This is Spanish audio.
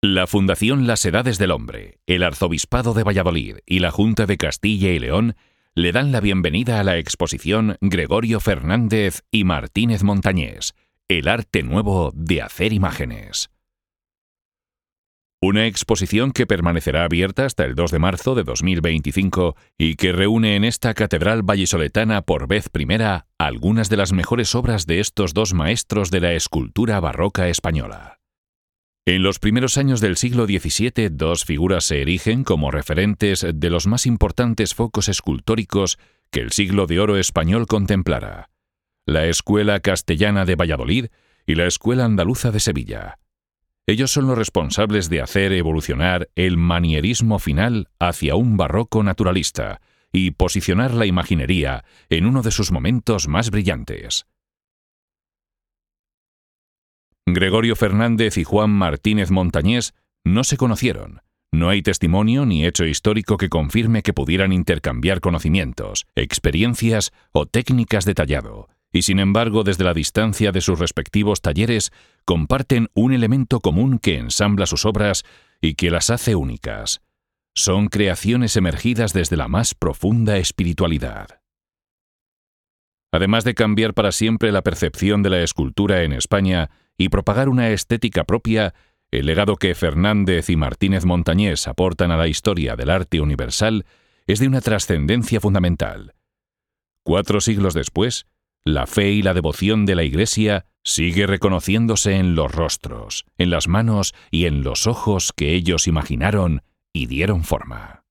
La Fundación Las Edades del Hombre, el Arzobispado de Valladolid y la Junta de Castilla y León le dan la bienvenida a la exposición Gregorio Fernández y Martínez Montañés, el arte nuevo de hacer imágenes. Una exposición que permanecerá abierta hasta el 2 de marzo de 2025 y que reúne en esta catedral vallisoletana por vez primera algunas de las mejores obras de estos dos maestros de la escultura barroca española. En los primeros años del siglo XVII, dos figuras se erigen como referentes de los más importantes focos escultóricos que el siglo de oro español contemplara: la Escuela Castellana de Valladolid y la Escuela Andaluza de Sevilla. Ellos son los responsables de hacer evolucionar el manierismo final hacia un barroco naturalista y posicionar la imaginería en uno de sus momentos más brillantes. Gregorio Fernández y Juan Martínez Montañés no se conocieron. No hay testimonio ni hecho histórico que confirme que pudieran intercambiar conocimientos, experiencias o técnicas de tallado, y sin embargo, desde la distancia de sus respectivos talleres, comparten un elemento común que ensambla sus obras y que las hace únicas. Son creaciones emergidas desde la más profunda espiritualidad. Además de cambiar para siempre la percepción de la escultura en España y propagar una estética propia, el legado que Fernández y Martínez Montañés aportan a la historia del arte universal es de una trascendencia fundamental. 4 siglos después, la fe y la devoción de la Iglesia sigue reconociéndose en los rostros, en las manos y en los ojos que ellos imaginaron y dieron forma.